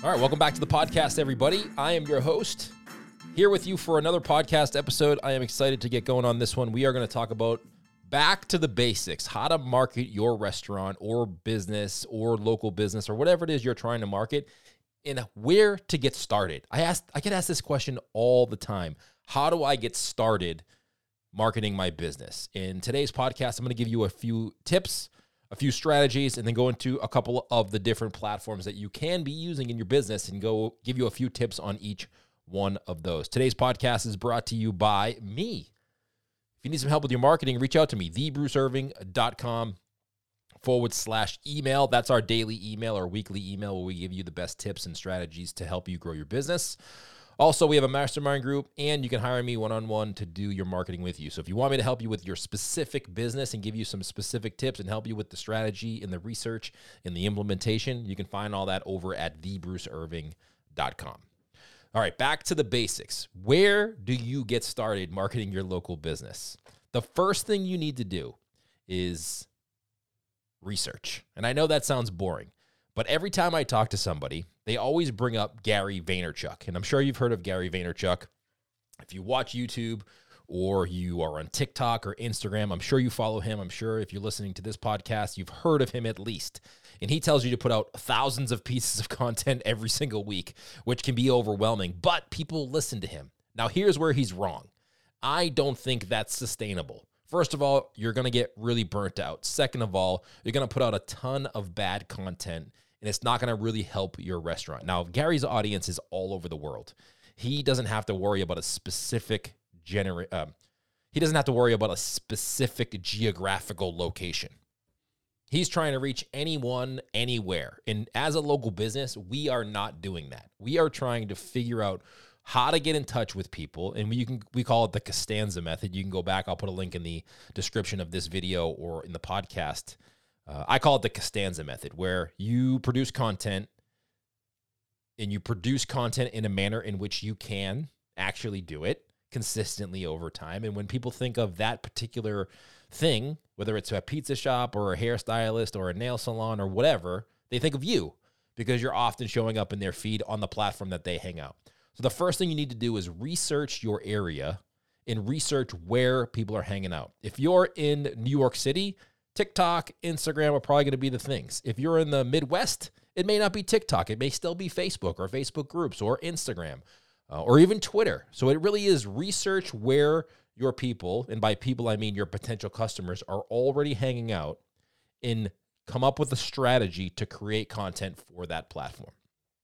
All right, welcome back to the podcast, everybody. I am your host, here with you for another podcast episode. I am excited to get going on this one. We are going to talk about back to the basics, how to market your restaurant or business or local business or whatever it is you're trying to market, and where to get started. I get asked this question all the time. How do I get started marketing my business? In today's podcast, I'm going to give you a few tips, a few strategies, and then go into a couple of the different platforms that you can be using in your business and go give you a few tips on each one of those. Today's podcast is brought to you by me. If you need some help with your marketing, reach out to me, thebruceirving.com/email. That's our daily email or weekly email where we give you the best tips and strategies to help you grow your business. Also, we have a mastermind group, and you can hire me one-on-one to do your marketing with you. So if you want me to help you with your specific business and give you some specific tips and help you with the strategy and the research and the implementation, you can find all that over at thebruceirving.com. All right, back to the basics. Where do you get started marketing your local business? The first thing you need to do is research. And I know that sounds boring, but every time I talk to somebody, they always bring up Gary Vaynerchuk. And I'm sure you've heard of Gary Vaynerchuk. If you watch YouTube or you are on TikTok or Instagram, I'm sure you follow him. I'm sure if you're listening to this podcast, you've heard of him at least. And he tells you to put out thousands of pieces of content every single week, which can be overwhelming, but people listen to him. Now, here's where he's wrong. I don't think that's sustainable. First of all, you're going to get really burnt out. Second of all, you're going to put out a ton of bad content, and it's not going to really help your restaurant. Now, Gary's audience is all over the world. He doesn't have to worry about a specific geographical location. He's trying to reach anyone, anywhere. And as a local business, we are not doing that. We are trying to figure out how to get in touch with people. And we call it the Costanza method. You can go back. I'll put a link in the description of this video or in the podcast. I call it the Costanza method, where you produce content and you produce content in a manner in which you can actually do it consistently over time. And when people think of that particular thing, whether it's a pizza shop or a hairstylist or a nail salon or whatever, they think of you because you're often showing up in their feed on the platform that they hang out. So the first thing you need to do is research your area and research where people are hanging out. If you're in New York City, TikTok, Instagram are probably going to be the things. If you're in the Midwest, it may not be TikTok. It may still be Facebook or Facebook groups or Instagram or even Twitter. So it really is research where your people, and by people I mean your potential customers, are already hanging out, and come up with a strategy to create content for that platform.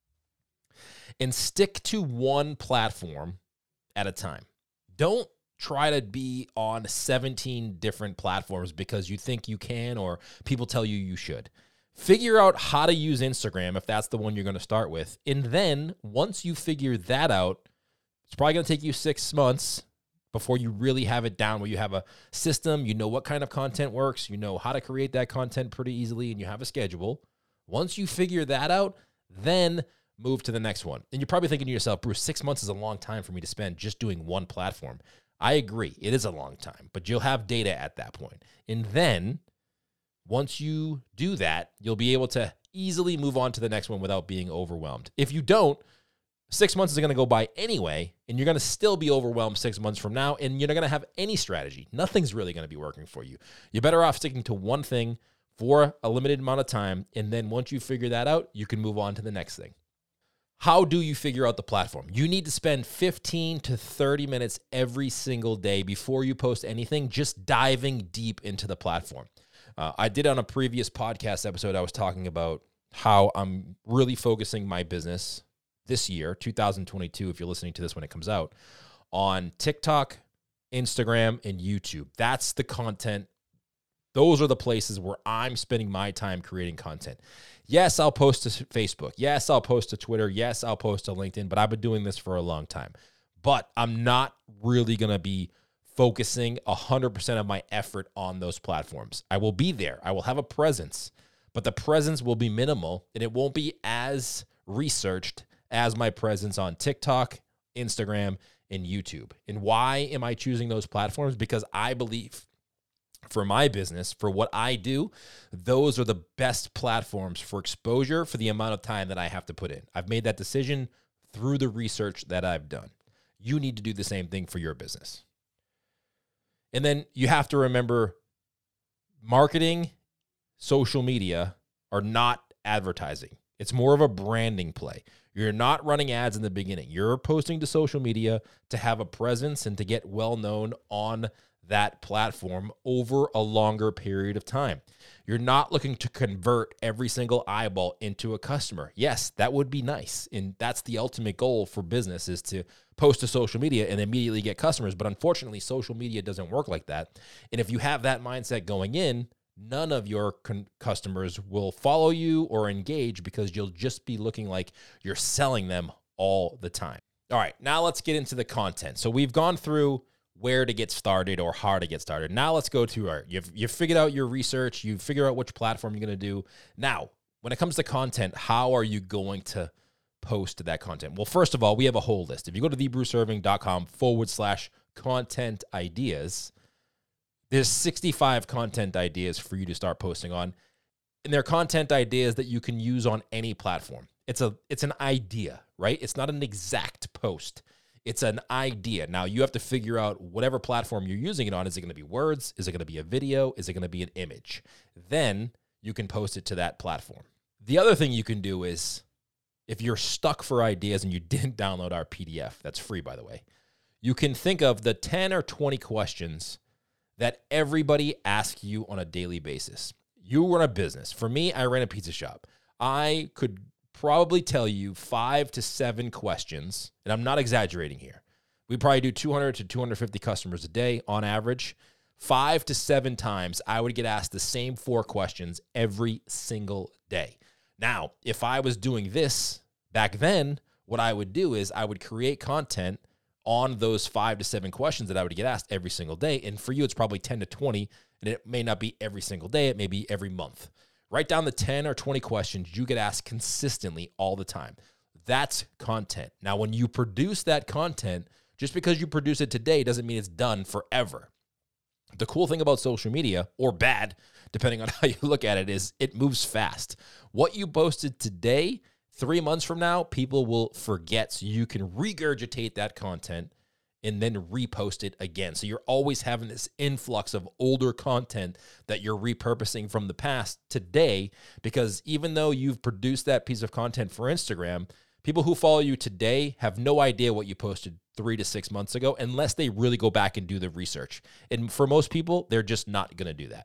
And stick to one platform at a time. Don't try to be on 17 different platforms because you think you can or people tell you you should. Figure out how to use Instagram if that's the one you're going to start with. And then once you figure that out, it's probably going to take you 6 months before you really have it down, where you have a system, you know what kind of content works, you know how to create that content pretty easily, and you have a schedule. Once you figure that out, then move to the next one. And you're probably thinking to yourself, Bruce, 6 months is a long time for me to spend just doing one platform. I agree. It is a long time, but you'll have data at that point. And then once you do that, you'll be able to easily move on to the next one without being overwhelmed. If you don't, 6 months is going to go by anyway, and you're going to still be overwhelmed 6 months from now, and you're not going to have any strategy. Nothing's really going to be working for you. You're better off sticking to one thing for a limited amount of time, and then once you figure that out, you can move on to the next thing. How do you figure out the platform? You need to spend 15 to 30 minutes every single day before you post anything, just diving deep into the platform. I did on a previous podcast episode, I was talking about how I'm really focusing my business this year, 2022, if you're listening to this when it comes out, on TikTok, Instagram, and YouTube. That's the content. Those are the places where I'm spending my time creating content. Yes, I'll post to Facebook. Yes, I'll post to Twitter. Yes, I'll post to LinkedIn, but I've been doing this for a long time. But I'm not really going to be focusing 100% of my effort on those platforms. I will be there. I will have a presence, but the presence will be minimal, and it won't be as researched as my presence on TikTok, Instagram, and YouTube. And why am I choosing those platforms? Because I believe For my business, for what I do, those are the best platforms for exposure for the amount of time that I have to put in. I've made that decision through the research that I've done. You need to do the same thing for your business. And then you have to remember, marketing, social media are not advertising. It's more of a branding play. You're not running ads in the beginning. You're posting to social media to have a presence and to get well known on that platform over a longer period of time. You're not looking to convert every single eyeball into a customer. Yes, that would be nice. And that's the ultimate goal for business, is to post to social media and immediately get customers. But unfortunately, social media doesn't work like that. And if you have that mindset going in, none of your customers will follow you or engage, because you'll just be looking like you're selling them all the time. All right, now let's get into the content. So we've gone through where to get started or how to get started. Now let's go to you've figured out your research, you figure out which platform you're going to do. Now, when it comes to content, how are you going to post that content? Well, first of all, we have a whole list. If you go to thebruceirving.com/content ideas, there's 65 content ideas for you to start posting on. And they're content ideas that you can use on any platform. It's an idea, right? It's not an exact post. It's an idea. Now, you have to figure out whatever platform you're using it on. Is it going to be words? Is it going to be a video? Is it going to be an image? Then you can post it to that platform. The other thing you can do is, if you're stuck for ideas and you didn't download our PDF, that's free, by the way, you can think of the 10 or 20 questions that everybody asks you on a daily basis. You run a business. For me, I ran a pizza shop. I could probably tell you 5 to 7 questions, and I'm not exaggerating here. We probably do 200 to 250 customers a day on average. 5 to 7 times, I would get asked the same 4 questions every single day. Now, if I was doing this back then, what I would do is I would create content on those 5 to 7 questions that I would get asked every single day. And for you, it's probably 10 to 20, and it may not be every single day. It may be every month. Write down the 10 or 20 questions you get asked consistently all the time. That's content. Now, when you produce that content, just because you produce it today doesn't mean it's done forever. The cool thing about social media, or bad, depending on how you look at it, is it moves fast. What you posted today, 3 months from now, people will forget, so you can regurgitate that content and then repost it again. So you're always having this influx of older content that you're repurposing from the past today, because even though you've produced that piece of content for Instagram, people who follow you today have no idea what you posted 3 to 6 months ago unless they really go back and do the research. And for most people, they're just not going to do that.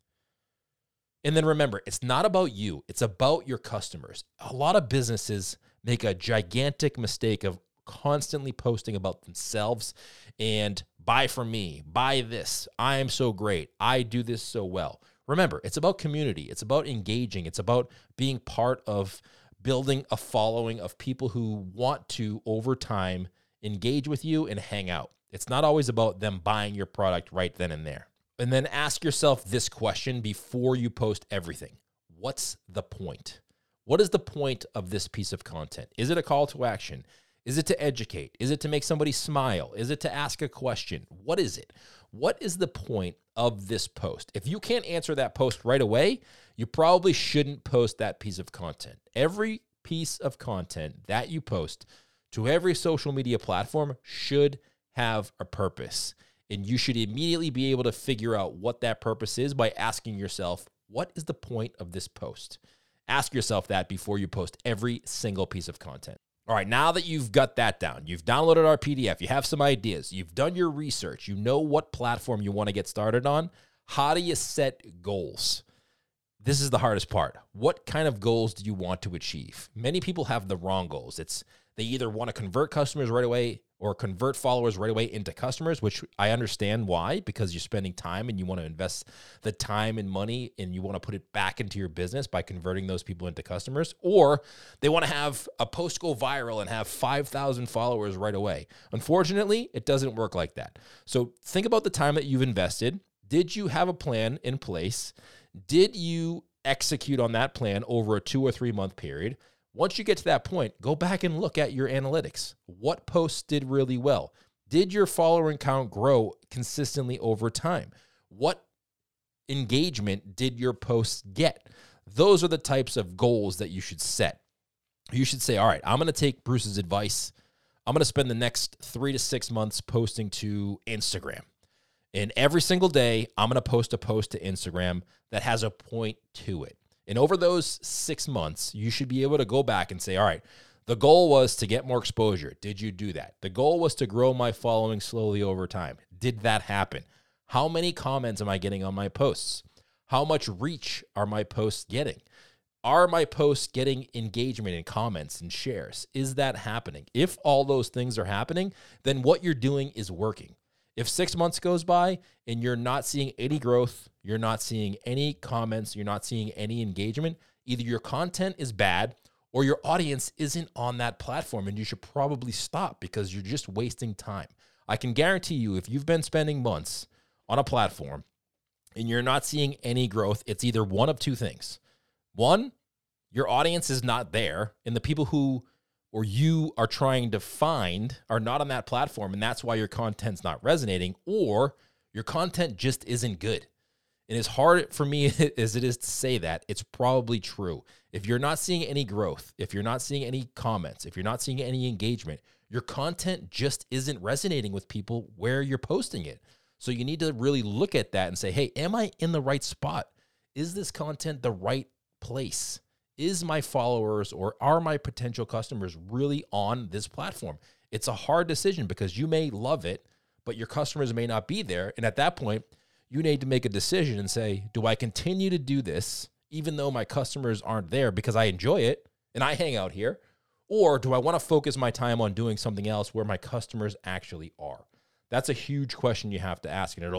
And then remember, it's not about you. It's about your customers. A lot of businesses make a gigantic mistake of constantly posting about themselves and buy from me, buy this, I am so great, I do this so well. Remember, it's about community. It's about engaging. It's about being part of building a following of people who want to, over time, engage with you and hang out. It's not always about them buying your product right then and there. And then ask yourself this question before you post everything. What's the point? What is the point of this piece of content? Is it a call to action? Is it to educate? Is it to make somebody smile? Is it to ask a question? What is it? What is the point of this post? If you can't answer that post right away, you probably shouldn't post that piece of content. Every piece of content that you post to every social media platform should have a purpose. And you should immediately be able to figure out what that purpose is by asking yourself, what is the point of this post? Ask yourself that before you post every single piece of content. All right, now that you've got that down, you've downloaded our PDF, you have some ideas, you've done your research, you know what platform you want to get started on, how do you set goals? This is the hardest part. What kind of goals do you want to achieve? Many people have the wrong goals. They either want to convert customers right away or convert followers right away into customers, which I understand why, because you're spending time and you want to invest the time and money and you want to put it back into your business by converting those people into customers. Or they want to have a post go viral and have 5,000 followers right away. Unfortunately, it doesn't work like that. So think about the time that you've invested. Did you have a plan in place? Did you execute on that plan over a 2 or 3 month period? Once you get to that point, go back and look at your analytics. What posts did really well? Did your follower count grow consistently over time? What engagement did your posts get? Those are the types of goals that you should set. You should say, all right, I'm going to take Bruce's advice. I'm going to spend the next 3 to 6 months posting to Instagram. And every single day, I'm going to post a post to Instagram that has a point to it. And over those 6 months, you should be able to go back and say, all right, the goal was to get more exposure. Did you do that? The goal was to grow my following slowly over time. Did that happen? How many comments am I getting on my posts? How much reach are my posts getting? Are my posts getting engagement and comments and shares? Is that happening? If all those things are happening, then what you're doing is working. If 6 months goes by and you're not seeing any growth, you're not seeing any comments, you're not seeing any engagement, either your content is bad or your audience isn't on that platform, and you should probably stop because you're just wasting time. I can guarantee you, if you've been spending months on a platform and you're not seeing any growth, it's either one of two things. One, your audience is not there, and the people who or you are trying to find are not on that platform, and that's why your content's not resonating, or your content just isn't good. And as hard for me as it is to say that, it's probably true. If you're not seeing any growth, if you're not seeing any comments, if you're not seeing any engagement, your content just isn't resonating with people where you're posting it. So you need to really look at that and say, hey, am I in the right spot? Is this content the right place? Is my followers or are my potential customers really on this platform? It's a hard decision because you may love it, but your customers may not be there. And at that point, you need to make a decision and say, do I continue to do this even though my customers aren't there because I enjoy it and I hang out here? Or do I want to focus my time on doing something else where my customers actually are? That's a huge question you have to ask. And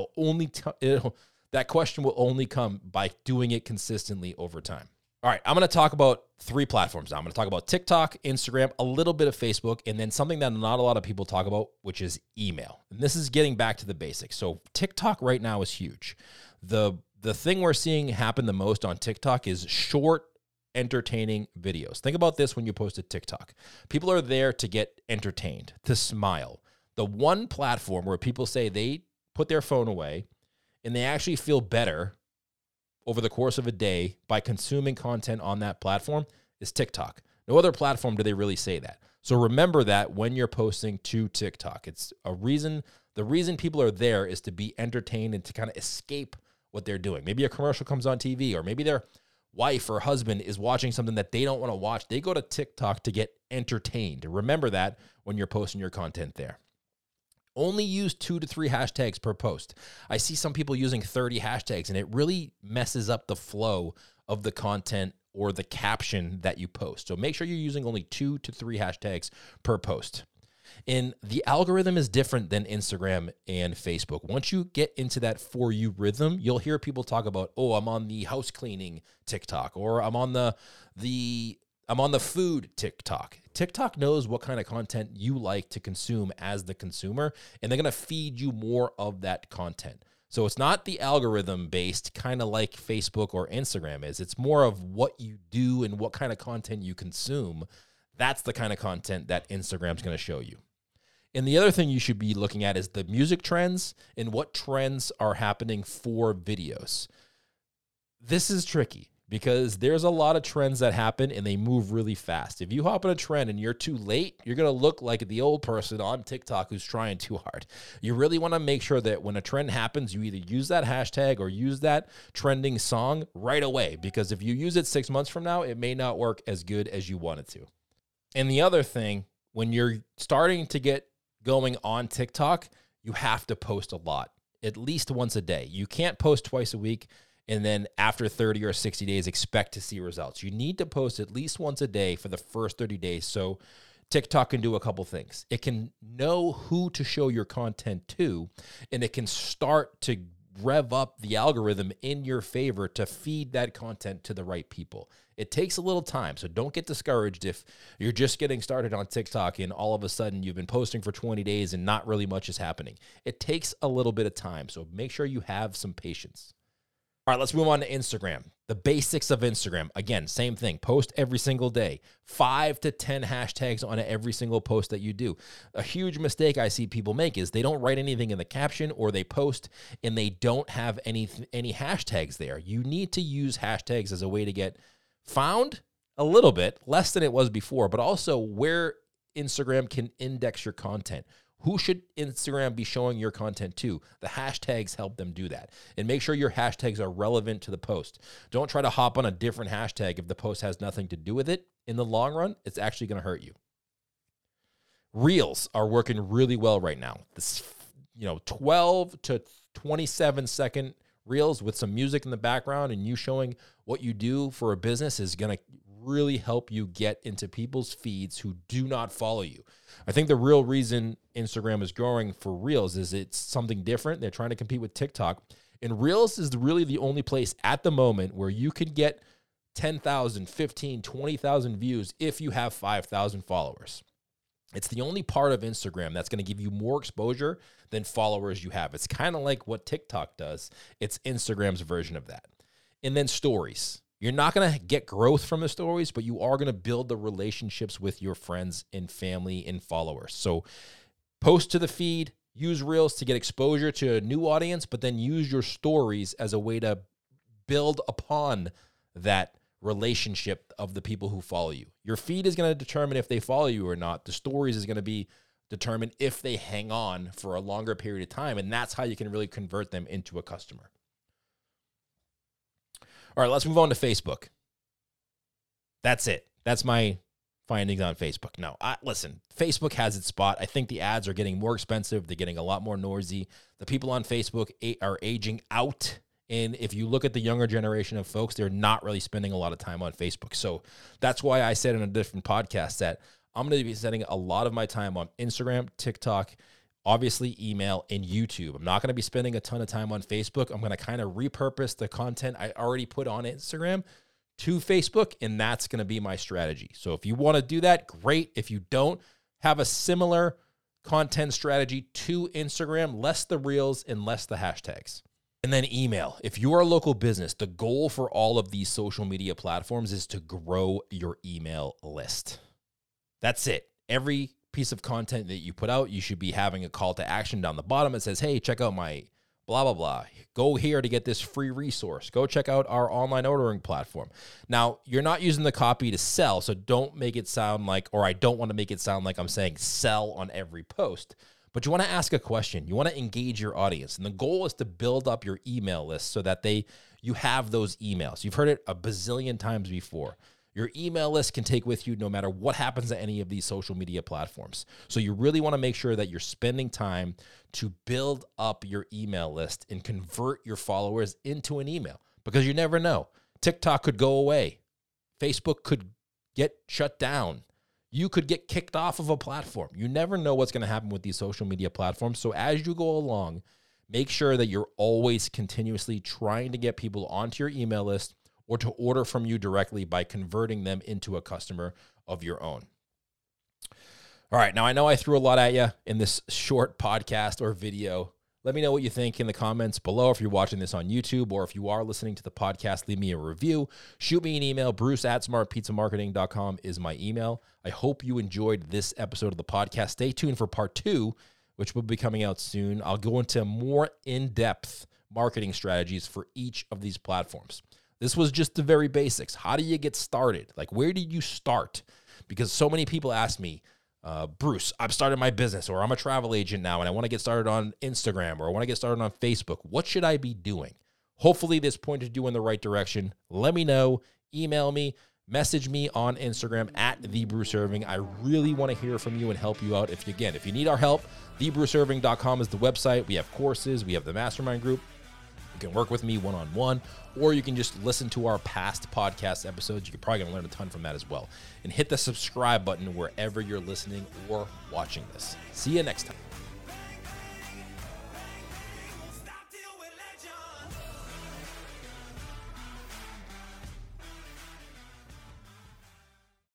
that question will only come by doing it consistently over time. All right, I'm going to talk about 3 platforms now. I'm going to talk about TikTok, Instagram, a little bit of Facebook, and then something that not a lot of people talk about, which is email. And this is getting back to the basics. So TikTok right now is huge. The thing we're seeing happen the most on TikTok is short, entertaining videos. Think about this when you post a TikTok. People are there to get entertained, to smile. The one platform where people say they put their phone away and they actually feel better over the course of a day by consuming content on that platform is TikTok. No other platform do they really say that. So remember that when you're posting to TikTok. It's a reason. The reason people are there is to be entertained and to kind of escape what they're doing. Maybe a commercial comes on TV, or maybe their wife or husband is watching something that they don't want to watch. They go to TikTok to get entertained. Remember that when you're posting your content there. Only use 2 to 3 hashtags per post. I see some people using 30 hashtags, and it really messes up the flow of the content or the caption that you post. So make sure you're using only 2 to 3 hashtags per post. And the algorithm is different than Instagram and Facebook. Once you get into that For You rhythm, you'll hear people talk about, oh, I'm on the house cleaning TikTok, or I'm on the food TikTok. TikTok knows what kind of content you like to consume as the consumer, and they're going to feed you more of that content. So it's not the algorithm based, kind of like Facebook or Instagram is. It's more of what you do and what kind of content you consume. That's the kind of content that Instagram's going to show you. And the other thing you should be looking at is the music trends and what trends are happening for videos. This is tricky because there's a lot of trends that happen and they move really fast. If you hop on a trend and you're too late, you're going to look like the old person on TikTok who's trying too hard. You really want to make sure that when a trend happens, you either use that hashtag or use that trending song right away, because if you use it 6 months from now, it may not work as good as you want it to. And the other thing, when you're starting to get going on TikTok, you have to post a lot, at least once a day. You can't post twice a week and then after 30 or 60 days expect to see results. You need to post at least once a day for the first 30 days. So TikTok can do a couple things. It can know who to show your content to, and it can start to rev up the algorithm in your favor to feed that content to the right people. It takes a little time, so don't get discouraged if you're just getting started on TikTok and all of a sudden you've been posting for 20 days and not really much is happening. It takes a little bit of time, so make sure you have some patience. All right, let's move on to Instagram. The basics of Instagram. Again, same thing. Post every single day. 5 to 10 hashtags on every single post that you do. A huge mistake I see people make is they don't write anything in the caption, or they post and they don't have any hashtags there. You need to use hashtags as a way to get found a little bit, less than it was before, but also where Instagram can index your content. Who should Instagram be showing your content to? The hashtags help them do that. And make sure your hashtags are relevant to the post. Don't try to hop on a different hashtag if the post has nothing to do with it. In the long run, it's actually going to hurt you. Reels are working really well right now. This, 12 to 27 second reels with some music in the background and you showing what you do for a business is going to really help you get into people's feeds who do not follow you. I think the real reason Instagram is growing for Reels is it's something different. They're trying to compete with TikTok. And Reels is really the only place at the moment where you can get 10,000, 15, 20,000 views if you have 5,000 followers. It's the only part of Instagram that's going to give you more exposure than followers you have. It's kind of like what TikTok does. It's Instagram's version of that. And then stories. You're not going to get growth from the stories, but you are going to build the relationships with your friends and family and followers. So post to the feed, use Reels to get exposure to a new audience, but then use your stories as a way to build upon that relationship of the people who follow you. Your feed is going to determine if they follow you or not. The stories is going to be determined if they hang on for a longer period of time, and that's how you can really convert them into a customer. All right, let's move on to Facebook. That's it. That's my findings on Facebook. Now, listen, Facebook has its spot. I think the ads are getting more expensive. They're getting a lot more noisy. The people on Facebook are aging out. And if you look at the younger generation of folks, they're not really spending a lot of time on Facebook. So that's why I said in a different podcast that I'm going to be spending a lot of my time on Instagram, TikTok, obviously email, and YouTube. I'm not going to be spending a ton of time on Facebook. I'm going to kind of repurpose the content I already put on Instagram to Facebook, and that's going to be my strategy. So if you want to do that, great. If you don't, have a similar content strategy to Instagram, less the reels and less the hashtags. And then email. If you are a local business, the goal for all of these social media platforms is to grow your email list. That's it. Every piece of content that you put out, you should be having a call to action down the bottom that says, hey, check out my blah, blah, blah. Go here to get this free resource. Go check out our online ordering platform. Now, you're not using the copy to sell, so don't make it sound like, or I don't want to make it sound like I'm saying sell on every post, but you want to ask a question. You want to engage your audience. And the goal is to build up your email list so that you have those emails. You've heard it a bazillion times before. Your email list can take with you no matter what happens to any of these social media platforms. So you really want to make sure that you're spending time to build up your email list and convert your followers into an email, because you never know. TikTok could go away. Facebook could get shut down. You could get kicked off of a platform. You never know what's going to happen with these social media platforms. So as you go along, make sure that you're always continuously trying to get people onto your email list or to order from you directly by converting them into a customer of your own. All right, now I know I threw a lot at you in this short podcast or video. Let me know what you think in the comments below if you're watching this on YouTube, or if you are listening to the podcast, leave me a review. Shoot me an email. Bruce@smartpizzamarketing.com is my email. I hope you enjoyed this episode of the podcast. Stay tuned for part 2, which will be coming out soon. I'll go into more in-depth marketing strategies for each of these platforms. This was just the very basics. How do you get started? Like, where did you start? Because so many people ask me, Bruce, I've started my business, or I'm a travel agent now and I want to get started on Instagram, or I want to get started on Facebook. What should I be doing? Hopefully this pointed you in the right direction. Let me know. Email me. Message me on Instagram @TheBruceIrving. I really want to hear from you and help you out. If you need our help, TheBruceIrving.com is the website. We have courses. We have the mastermind group. You can work with me one-on-one, or you can just listen to our past podcast episodes. You're probably going to learn a ton from that as well. And hit the subscribe button wherever you're listening or watching this. See you next time.